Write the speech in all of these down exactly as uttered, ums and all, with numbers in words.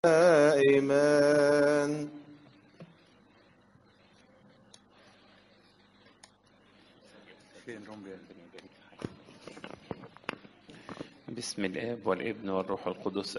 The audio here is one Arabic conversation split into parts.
دائما. بسم الآب والابن والروح القدس.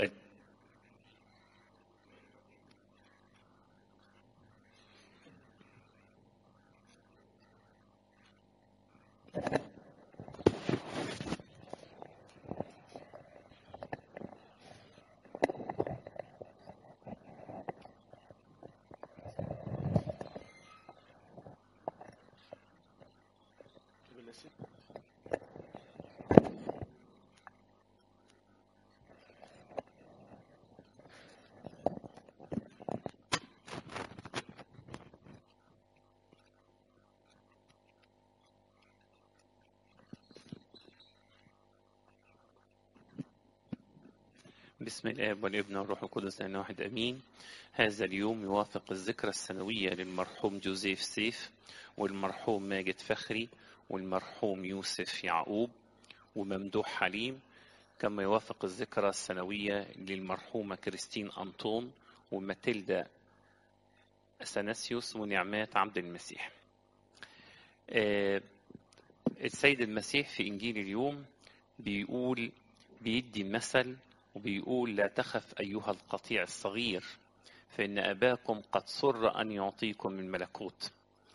بسم الآب والابن والروح القدس لأن واحد أمين. هذا اليوم يوافق الذكرى السنوية للمرحوم جوزيف سيف والمرحوم ماجد فخري والمرحوم يوسف يعقوب وممدوح حليم، كما يوافق الذكرى السنوية للمرحومة كريستين أنطون وماتيلدا أثناسيوس ونعمات عبد المسيح. السيد المسيح في إنجيل اليوم بيقول بيدي مثل وبيقول: لا تخف أيها القطيع الصغير فإن أباكم قد سر أن يعطيكم الملكوت.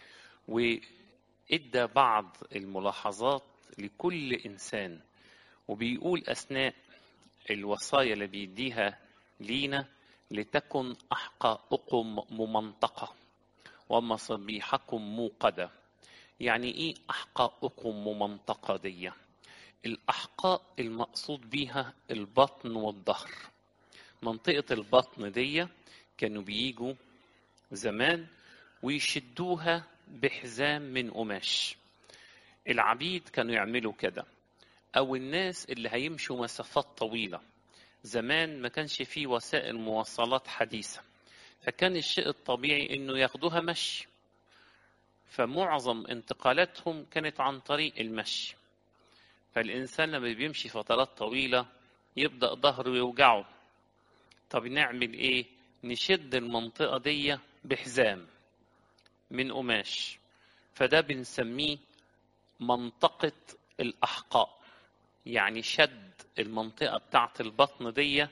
وإدى بعض الملاحظات لكل إنسان، وبيقول أثناء الوصايا اللي بيديها لينا: لتكن أحقاؤكم ممنطقة ومصابيحكم موقدة. يعني إيه أحقاؤكم ممنطقة دي؟ الأحقاء المقصود بيها البطن والظهر. منطقة البطن دي كانوا بييجوا زمان ويشدوها بحزام من قماش. العبيد كانوا يعملوا كده، أو الناس اللي هيمشوا مسافات طويلة. زمان ما كانش فيه وسائل مواصلات حديثة، فكان الشيء الطبيعي إنه ياخدوها مشي، فمعظم انتقالاتهم كانت عن طريق المشي. فالإنسان لما بيمشي فترات طويلة يبدأ ظهره يوجعه. طب نعمل إيه؟ نشد المنطقة دي بحزام من قماش، فده بنسميه منطقة الأحقاء. يعني شد المنطقة بتاعت البطن دي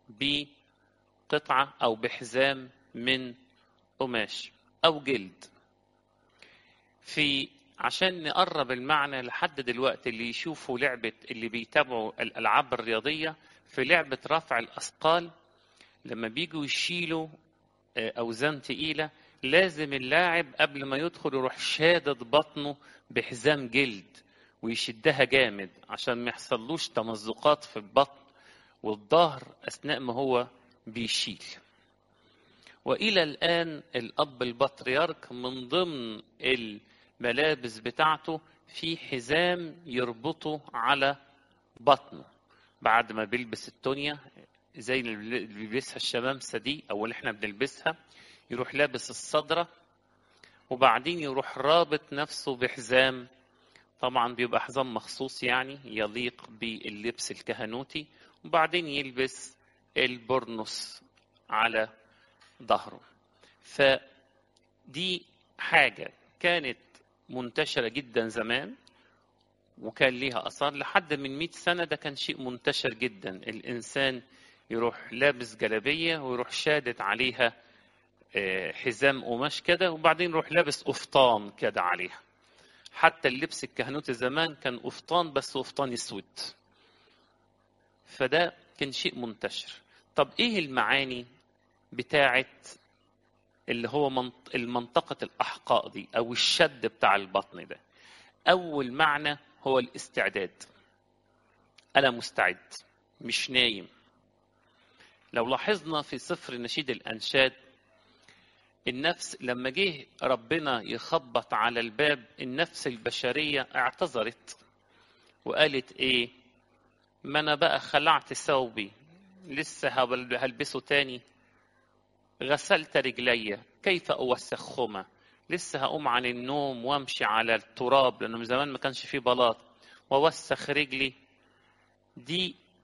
بقطعة أو بحزام من قماش أو جلد. في عشان نقرب المعنى لحد دلوقتي، اللي يشوفوا لعبة، اللي بيتابعوا الألعاب الرياضية، في لعبة رفع الأثقال لما بيجوا يشيلوا أوزان تقيلة، لازم اللاعب قبل ما يدخل يروح شادد بطنه بحزام جلد ويشدها جامد عشان ما يحصلوش تمزقات في البطن والظهر أثناء ما هو بيشيل. وإلى الآن الأب البطريرك من ضمن الملابس بتاعته في حزام يربطه على بطنه بعد ما بيلبس التونيا زي اللي بيلبسها الشمامسة دي أو اللي احنا بنلبسها، يروح لابس الصدرة وبعدين يروح رابط نفسه بحزام. طبعا بيبقى حزام مخصوص يعني يليق باللبس الكهنوتي، وبعدين يلبس البرنس على ظهره. فدي حاجة كانت منتشرة جدا زمان وكان ليها أثار لحد من مئة سنة. ده كان شيء منتشر جدا، الإنسان يروح لابس جلابية ويروح شادد عليها حزام قماش كده، وبعدين يروح لابس قفطان كده عليها. حتى اللبس الكهنوتي زمان كان قفطان، بس قفطان اسود. فده كان شيء منتشر. طب ايه المعاني بتاعت اللي هو المنطقة الأحقاء دي أو الشد بتاع البطن ده؟ أول معنى هو الاستعداد. أنا مستعد، مش نايم. لو لاحظنا في سفر نشيد الأنشاد، النفس لما جه ربنا يخبط على الباب، النفس البشرية اعتذرت وقالت ايه؟ ما انا بقى خلعت ثوبي، لسه هلبسه تاني. غسلت رجلي، كيف اوسخهما؟ لسه هقوم عن النوم وامشي على التراب، لانه من زمان ما كانش فيه بلاط، واوسخ رجلي. دي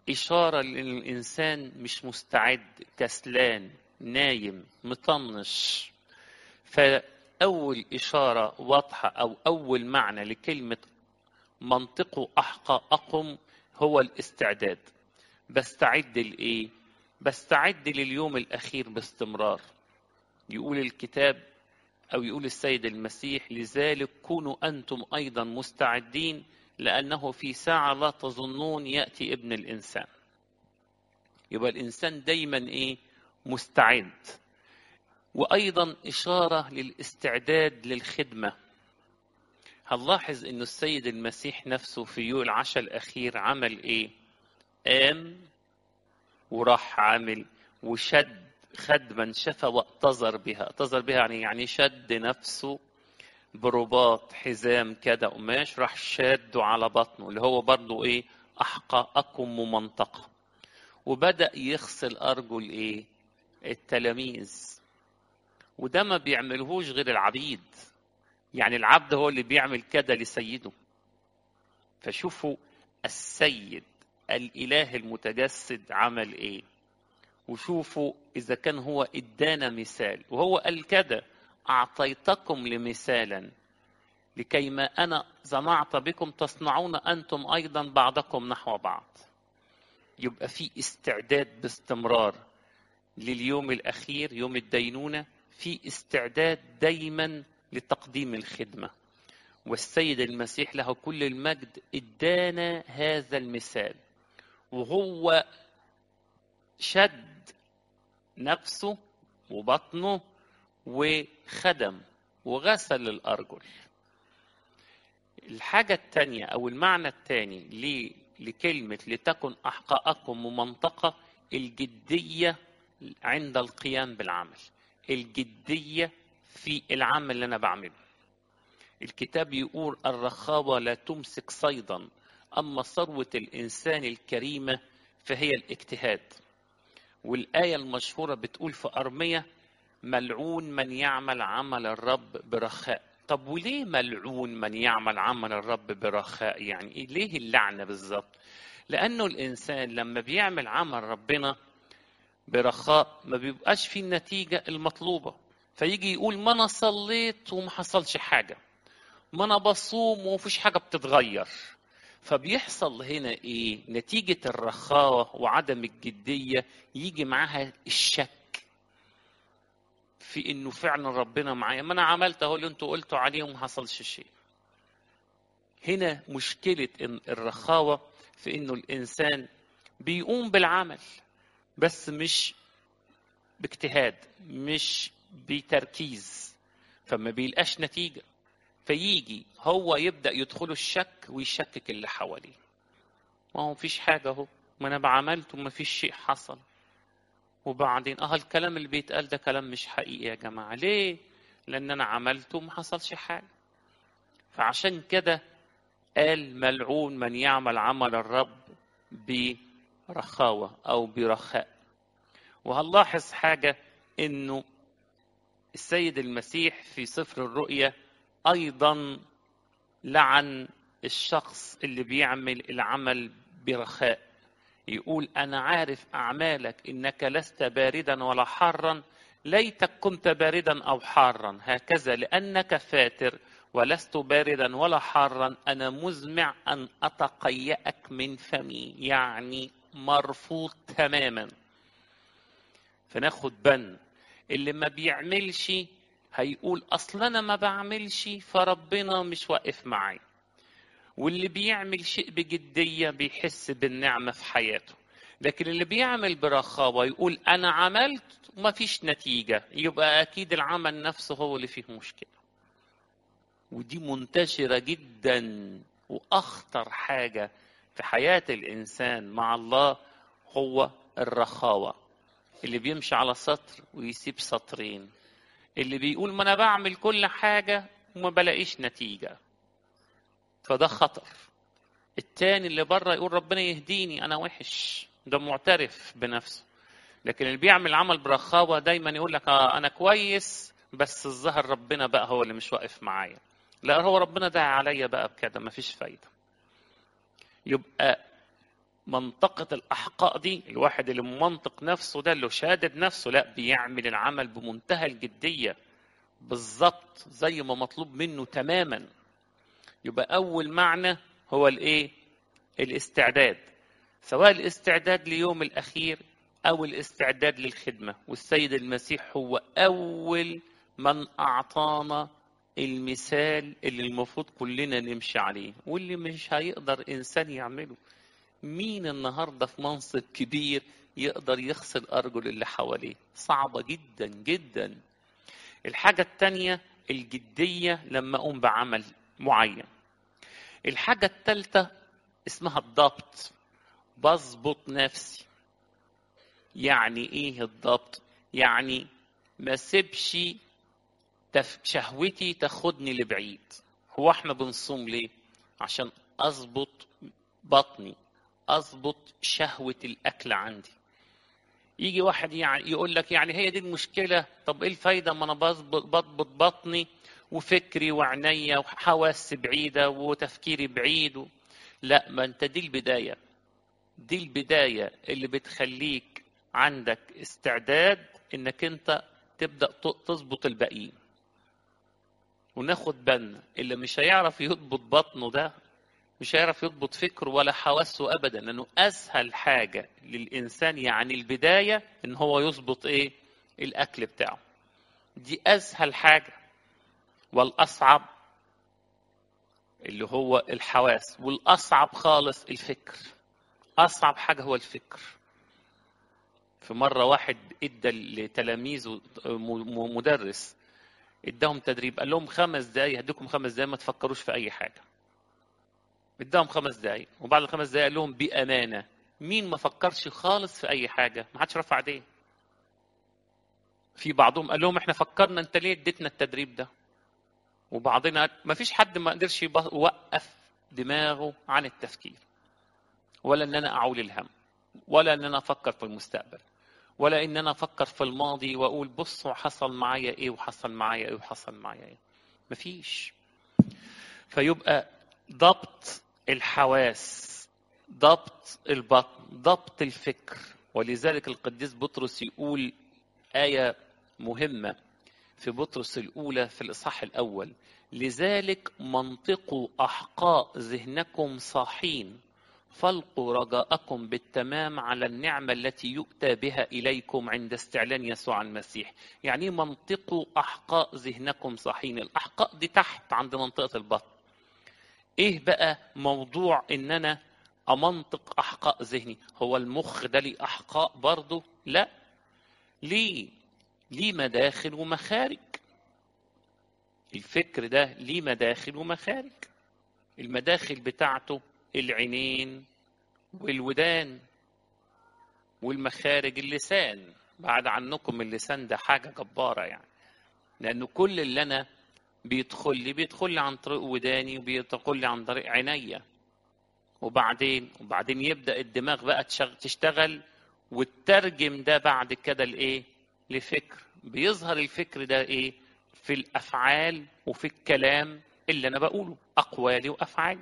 إشارة لأن الإنسان مش مستعد، كسلان، نايم، مطنش. فأول إشارة واضحة أو أول معنى لكلمة منطقوا أحقاءكم هو الاستعداد. بستعد لإيه؟ بستعد لليوم الأخير باستمرار. يقول الكتاب أو يقول السيد المسيح: لذلك كونوا أنتم أيضا مستعدين، لأنه في ساعة لا تظنون يأتي ابن الإنسان. يبقى الإنسان دايما إيه؟ مستعد. وأيضا إشارة للاستعداد للخدمة. هنلاحظ إنه السيد المسيح نفسه في يوم العشاء الأخير عمل إيه؟ قام وراح عامل وشد خد منشفة واعتذر بها. اعتذر بها يعني يعني شد نفسه برباط حزام كده قماش، راح شاده على بطنه اللي هو برضو ايه؟ احقاءكم ممنطقة. وبدأ يغسل ارجل ايه؟ التلاميذ. وده ما بيعملهوش غير العبيد، يعني العبد هو اللي بيعمل كده لسيده. فشوفوا السيد الاله المتجسد عمل ايه، وشوفوا إذا كان هو إدانا مثال. وهو قال كده: أعطيتكم لمثالا لكيما أنا صنعت بكم تصنعون أنتم أيضا بعضكم نحو بعض. يبقى في استعداد باستمرار لليوم الأخير، يوم الدينونة. في استعداد دايما لتقديم الخدمة. والسيد المسيح له كل المجد إدانا هذا المثال، وهو شد نفسه وبطنه وخدم وغسل الأرجل. الحاجة الثانية أو المعنى الثاني لكلمة لتكن أحقاءكم ممنطقة: الجدية عند القيام بالعمل. الجدية في العمل اللي أنا بعمله. الكتاب يقول: الرخاوة لا تمسك صيدا، أما ثروة الإنسان الكريمة فهي الاجتهاد. والآية المشهورة بتقول في أرمية: ملعون من يعمل عمل الرب برخاء. طب وليه ملعون من يعمل عمل الرب برخاء؟ يعني إيه؟ ليه اللعنة بالظبط؟ لأنه الإنسان لما بيعمل عمل ربنا برخاء ما بيبقاش فيه النتيجة المطلوبة. فيجي يقول: ما أنا صليت وما حصلش حاجة، ما أنا بصوم ومفيش حاجة بتتغير. فبيحصل هنا ايه؟ نتيجة الرخاوة وعدم الجدية يجي معاها الشك في انه فعلا ربنا معايا. ما انا عملت اهو اللي انتوا قلتوا عليه وما حصلش شيء. هنا مشكلة إن الرخاوة في انه الانسان بيقوم بالعمل بس مش باجتهاد، مش بتركيز، فما بيلقاش نتيجة. فيجي هو يبدأ يدخله الشك ويشكك اللي حواليه. ما هو مفيش حاجة اهو، ما انا بعملت وما فيش شيء حصل. وبعدين اه الكلام اللي بيتقال ده كلام مش حقيقي يا جماعة. ليه؟ لان انا عملت وما حصلش حاجة. فعشان كده قال: ملعون من يعمل عمل الرب برخاوة او برخاء. وهنلاحظ حاجة، انه السيد المسيح في سفر الرؤيا ايضا لعن الشخص اللي بيعمل العمل برخاء. يقول: أنا عارف أعمالك إنك لست باردا ولا حارا، ليتك كنت باردا أو حارا، هكذا لأنك فاتر ولست باردا ولا حارا أنا مزمع أن أتقيأك من فمي. يعني مرفوض تماما. فناخد بن اللي ما بيعملش هيقول: أصل أنا ما بعملش فربنا مش واقف معي. واللي بيعمل شيء بجدية بيحس بالنعمة في حياته. لكن اللي بيعمل برخاوة يقول: أنا عملت وما فيش نتيجة، يبقى أكيد العمل نفسه هو اللي فيه مشكلة. ودي منتشرة جدا. وأخطر حاجة في حياة الإنسان مع الله هو الرخاوة. اللي بيمشي على سطر ويسيب سطرين، اللي بيقول: ما أنا بعمل كل حاجة وما بلاقيش نتيجة، فده خطر. التاني اللي بره يقول: ربنا يهديني أنا وحش، ده معترف بنفسه. لكن اللي بيعمل عمل برخاوة دايما يقول لك: آه أنا كويس بس الظاهر ربنا بقى هو اللي مش واقف معايا. لا، هو ربنا داعي عليا بقى بكده، مفيش فايدة. يبقى منطقة الأحقاء دي، الواحد اللي منطق نفسه ده اللي شادد نفسه، لا بيعمل العمل بمنتهى الجدية بالظبط زي ما مطلوب منه تماما. يبقى أول معنى هو الإيه؟ الاستعداد، سواء الاستعداد ليوم الأخير أو الاستعداد للخدمة. والسيد المسيح هو أول من أعطانا المثال اللي المفروض كلنا نمشي عليه، واللي مش هيقدر إنسان يعمله. مين النهاردة في منصب كبير يقدر يغسل أرجل اللي حواليه؟ صعبة جدا جدا. الحاجة التانية الجدية لما أقوم بعمل معين. الحاجة التالتة اسمها الضبط، بظبط نفسي. يعني ايه الضبط؟ يعني ما سيبش شهوتي تاخدني لبعيد. هو احنا بنصوم ليه؟ عشان اظبط بطني، اظبط شهوة الاكل عندي. يجي واحد يعني يقول لك يعني هي دي المشكلة، طب ايه الفايدة ما انا بظبط بضبط بطني وفكري وعينيا وحواس بعيدة وتفكيري بعيد و... لا، ما انت دي البداية، دي البداية اللي بتخليك عندك استعداد انك انت تبدأ تظبط الباقيين. وناخد بالنا اللي مش هيعرف يضبط بطنه ده مش هيعرف يضبط فكره ولا حواسه ابدا، لانه اسهل حاجة للانسان يعني البداية ان هو يظبط ايه؟ الاكل بتاعه. دي اسهل حاجة، والاصعب اللي هو الحواس، والاصعب خالص الفكر. اصعب حاجة هو الفكر. في مرة واحد ادى لتلاميذه مدرس اداهم تدريب، قال لهم خمس دقايق هديكم خمس دقايق ما تفكروش في اي حاجة. اداهم خمس دقايق، وبعد الخمس دقايق قال لهم بأمانة مين ما فكرش خالص في اي حاجة؟ ما حدش رفع ايديه. في بعضهم قال لهم احنا فكرنا، انت ليه اديتنا التدريب ده؟ وبعضنا ما فيش حد ما قدرش يوقف دماغه عن التفكير، ولا ان انا اعول الهم، ولا ان انا افكر في المستقبل، ولا ان انا افكر في الماضي واقول بصوا حصل معايا ايه وحصل معايا ايه وحصل معايا ايه. مفيش. فيبقى ضبط الحواس، ضبط البطن، ضبط الفكر. ولذلك القديس بطرس يقول آية مهمة في بطرس الأولى في الإصحاح الأول: لذلك منطقوا أحقاء ذهنكم صاحين، فالقوا رجاءكم بالتمام على النعمة التي يؤتى بها إليكم عند استعلان يسوع المسيح. يعني منطقوا أحقاء ذهنكم صاحين. الأحقاء دي تحت عند منطقة البطن. إيه بقى موضوع إن أنا أمنطق أحقاء ذهني؟ هو المخ ده ليه أحقاء برضه؟ لا، ليه ليه مداخل ومخارج. الفكر ده ليه مداخل ومخارج. المداخل بتاعته العينين والودان، والمخارج اللسان. بعد عنكم اللسان ده حاجة جبارة يعني، لأنه كل اللي أنا بيدخل لي بيدخل لي عن طريق وداني وبيدخل لي عن طريق عينيا. وبعدين وبعدين يبدأ الدماغ بقى تشتغل وتترجم ده بعد كده لإيه؟ لفكر. بيظهر الفكر ده إيه؟ في الأفعال وفي الكلام اللي أنا بقوله، أقوالي وأفعالي.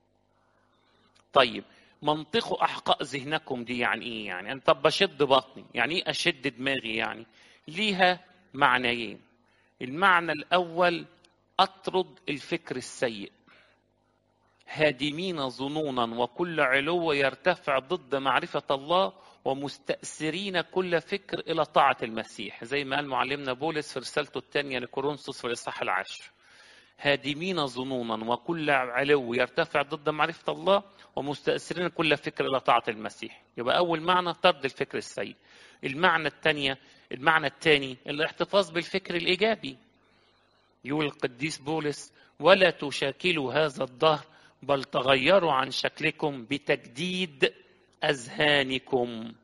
طيب منطقوا أحقاء ذهنكم دي يعني إيه؟ يعني أنا طب بشد بطني، يعني إيه أشد دماغي؟ يعني ليها معنيين. المعنى الأول أطرد الفكر السيء، هادمين ظنونا وكل علو يرتفع ضد معرفة الله، ومستأثرين كل فكر إلى طاعة المسيح، زي ما قال معلمنا بولس في رسالته الثانية لكورنثوس في الإصحاح العاشر. هادمين ظنونا وكل علو يرتفع ضد معرفة الله، ومستأثرين كل فكر إلى طاعة المسيح. يبقى أول معنى طرد الفكر السيء. المعنى الثانية المعنى الثاني الاحتفاظ بالفكر الإيجابي. يقول القديس بولس: ولا تشاكلوا هذا الدهر بل تغيروا عن شكلكم بتجديد أذهانكم.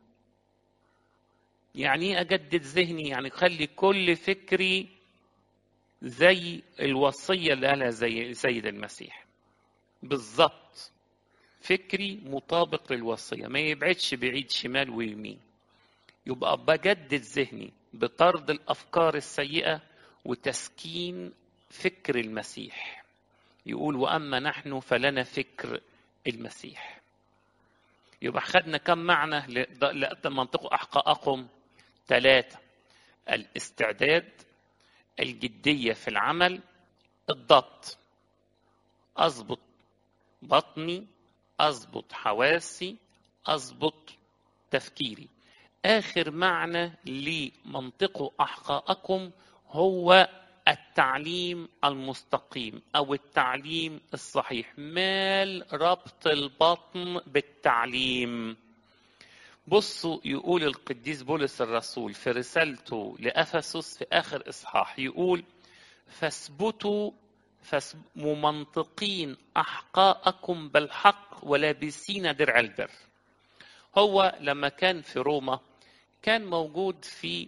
يعني أجدد ذهني؟ يعني خلي كل فكري زي الوصية اللي قالها زي سيد المسيح بالضبط. فكري مطابق للوصية، ما يبعدش بعيد شمال ويمين. يبقى بجدد ذهني بطرد الأفكار السيئة وتسكين فكر المسيح. يقول: وأما نحن فلنا فكر المسيح. يبقى خدنا كم معنى لمنطق أحقاءكم؟ ثلاثة: الاستعداد، الجدية في العمل، الضبط. أضبط بطني، أضبط حواسي، أضبط تفكيري. آخر معنى لمنطق أحقاءكم هو التعليم المستقيم أو التعليم الصحيح. مال ربط البطن بالتعليم؟ بصوا، يقول القديس بولس الرسول في رسالته لأفسس في آخر إصحاح، يقول: فاثبتوا ممنطقين أحقاءكم بالحق ولابسين درع البر. هو لما كان في روما كان موجود في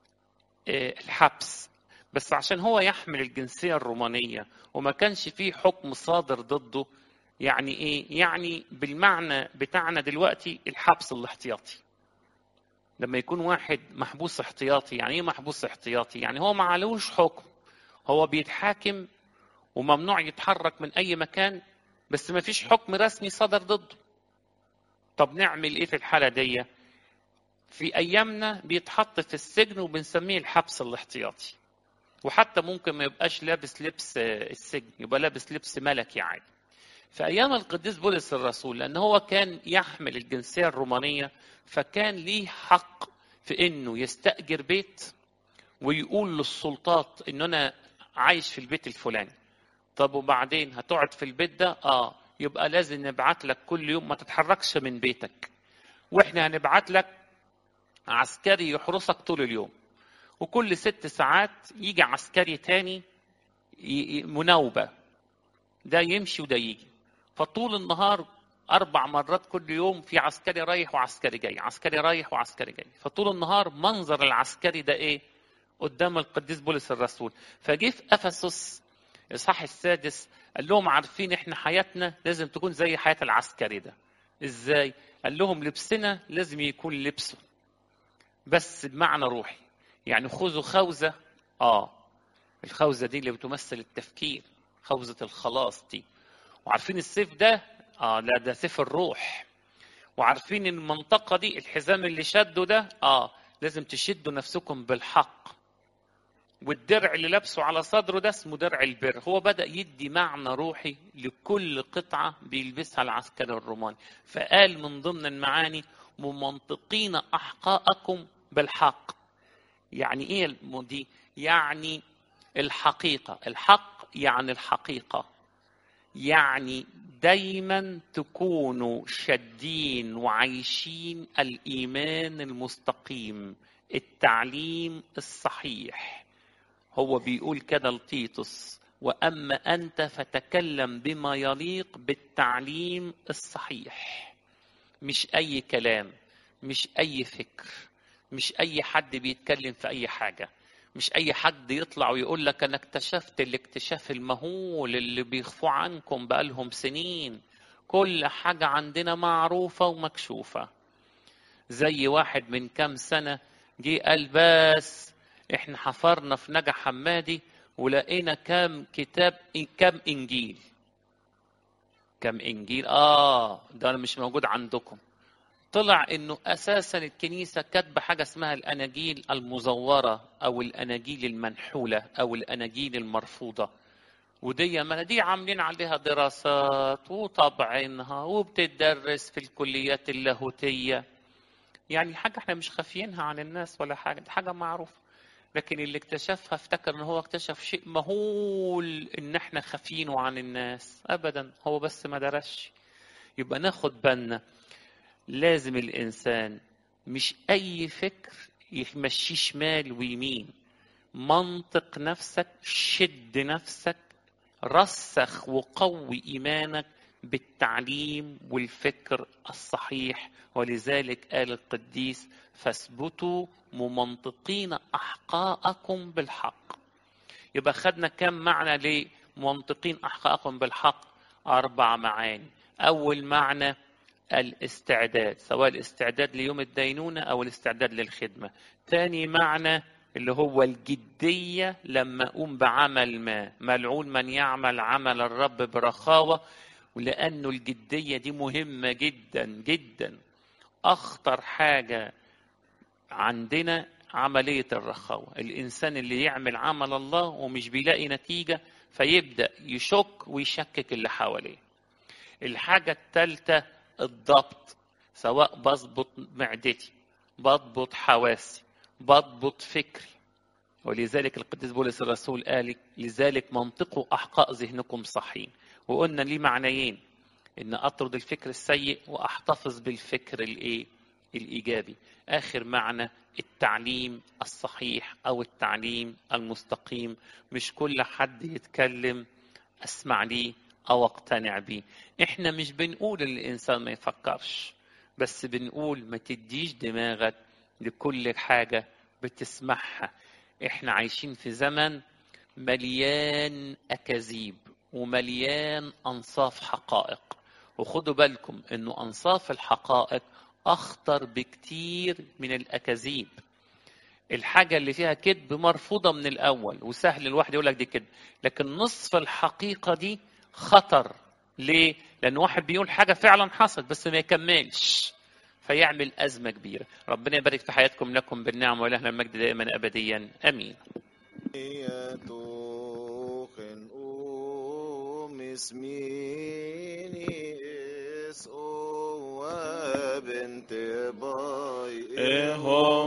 الحبس، بس عشان هو يحمل الجنسية الرومانية وما كانش فيه حكم صادر ضده. يعني ايه؟ يعني بالمعنى بتاعنا دلوقتي الحبس الاحتياطي. لما يكون واحد محبوس احتياطي، يعني ايه محبوس احتياطي؟ يعني هو ما عليهوش حكم، هو بيتحاكم وممنوع يتحرك من اي مكان، بس ما فيش حكم رسمي صدر ضده. طب نعمل ايه في الحالة دي؟ في ايامنا بيتحط في السجن وبنسميه الحبس الاحتياطي، وحتى ممكن ما يبقاش لابس لبس السجن، يبقى لابس لبس ملكي عادي. في ايام القديس بولس الرسول، لان هو كان يحمل الجنسية الرومانية، فكان ليه حق في انه يستأجر بيت ويقول للسلطات ان انا عايش في البيت الفلاني. طب وبعدين هتقعد في البيت ده؟ اه يبقى لازم نبعت لك كل يوم، ما تتحركش من بيتك، واحنا هنبعت لك عسكري يحرسك طول اليوم، وكل ست ساعات يجي عسكري تاني مناوبة، ده يمشي وده يجي. فطول النهار أربع مرات كل يوم في عسكري رايح وعسكري جاي، عسكري رايح وعسكري جاي. فطول النهار منظر العسكري ده إيه قدام القديس بولس الرسول. فجه في أفسس الإصحاح السادس قال لهم: عارفين إحنا حياتنا لازم تكون زي حياة العسكري ده. إزاي؟ قال لهم: لبسنا لازم يكون لبسه بس بمعنى روحي. يعني خذوا خوذة، آه الخوذة دي اللي بتمثل التفكير، خوذة الخلاص دي. وعارفين السيف ده؟ آه لا ده سيف الروح. وعارفين المنطقة دي الحزام اللي شده ده؟ آه لازم تشدوا نفسكم بالحق. والدرع اللي لابسه على صدره ده اسمه درع البر. هو بدأ يدي معنى روحي لكل قطعة بيلبسها العسكري الروماني. فقال من ضمن المعاني: ممنطقين أحقاءكم بالحق. يعني ايه دي؟ يعني الحقيقة. الحق يعني الحقيقة، يعني دايما تكونوا شادين وعايشين الإيمان المستقيم، التعليم الصحيح. هو بيقول كده لتيتوس: وأما أنت فتكلم بما يليق بالتعليم الصحيح. مش أي كلام، مش أي فكر، مش أي حد بيتكلم في أي حاجة، مش أي حد يطلع ويقول لك أنا اكتشفت الاكتشاف المهول اللي بيخفوا عنكم بقالهم سنين. كل حاجة عندنا معروفة ومكشوفة. زي واحد من كام سنة جه قال: بس احنا حفرنا في نجا حمادي ولقينا كام كتاب، كام إنجيل. كام إنجيل؟ آه ده مش موجود عندكم. طلع انه اساسا الكنيسه كاتبه حاجه اسمها الاناجيل المزوره او الاناجيل المنحوله او الاناجيل المرفوضه. ودي ما دي عاملين عليها دراسات وطبعينها وبتدرس في الكليات اللاهوتيه. يعني حاجه احنا مش خافيينها عن الناس ولا حاجه، دي حاجه معروفه. لكن اللي اكتشفها افتكر ان هو اكتشف شيء مهول ان احنا خافيينه عن الناس. ابدا، هو بس ما درسش. يبقى ناخد بالنا، لازم الإنسان مش أي فكر يمشي شمال ويمين. منطق نفسك، شد نفسك، رسخ وقوي إيمانك بالتعليم والفكر الصحيح. ولذلك قال القديس: فاثبتوا ممنطقين أحقاءكم بالحق. يبقى خدنا كم معنى لمنطقين أحقاءكم بالحق؟ أربع معاني. أول معنى الاستعداد، سواء الاستعداد ليوم الدينونة أو الاستعداد للخدمة. ثاني معنى اللي هو الجدية لما أقوم بعمل ما، ملعون من يعمل عمل الرب برخاوة. ولأنه الجدية دي مهمة جدا جدا. أخطر حاجة عندنا عملية الرخاوة، الإنسان اللي يعمل عمل الله ومش بيلاقي نتيجة فيبدأ يشك ويشكك اللي حواليه. الحاجة الثالثة الضبط، سواء بضبط معدتي، بضبط حواسي، بضبط فكري. ولذلك القديس بولس الرسول قال لذلك منطقوا أحقاء ذهنكم صحيين. وقلنا ليه معنيين، إن أطرد الفكر السيء وأحتفظ بالفكر الإيه؟ الإيجابي. آخر معنى التعليم الصحيح أو التعليم المستقيم. مش كل حد يتكلم أسمع ليه أو أقتنع بيه. إحنا مش بنقول الإنسان ما يفكرش، بس بنقول ما تديش دماغك لكل حاجة بتسمعها. إحنا عايشين في زمن مليان أكاذيب ومليان أنصاف حقائق، وخدوا بالكم إنه أنصاف الحقائق أخطر بكتير من الأكاذيب. الحاجة اللي فيها كذب مرفوضة من الأول وسهل الواحد يقول لك دي كذب، لكن نصف الحقيقة دي خطر. ليه؟ لأن واحد بيقول حاجة فعلا حصلت بس ما يكملش فيعمل أزمة كبيرة. ربنا يبارك في حياتكم، لكم بالنعم ولهنا المجد دائما أبديا آمين. إيه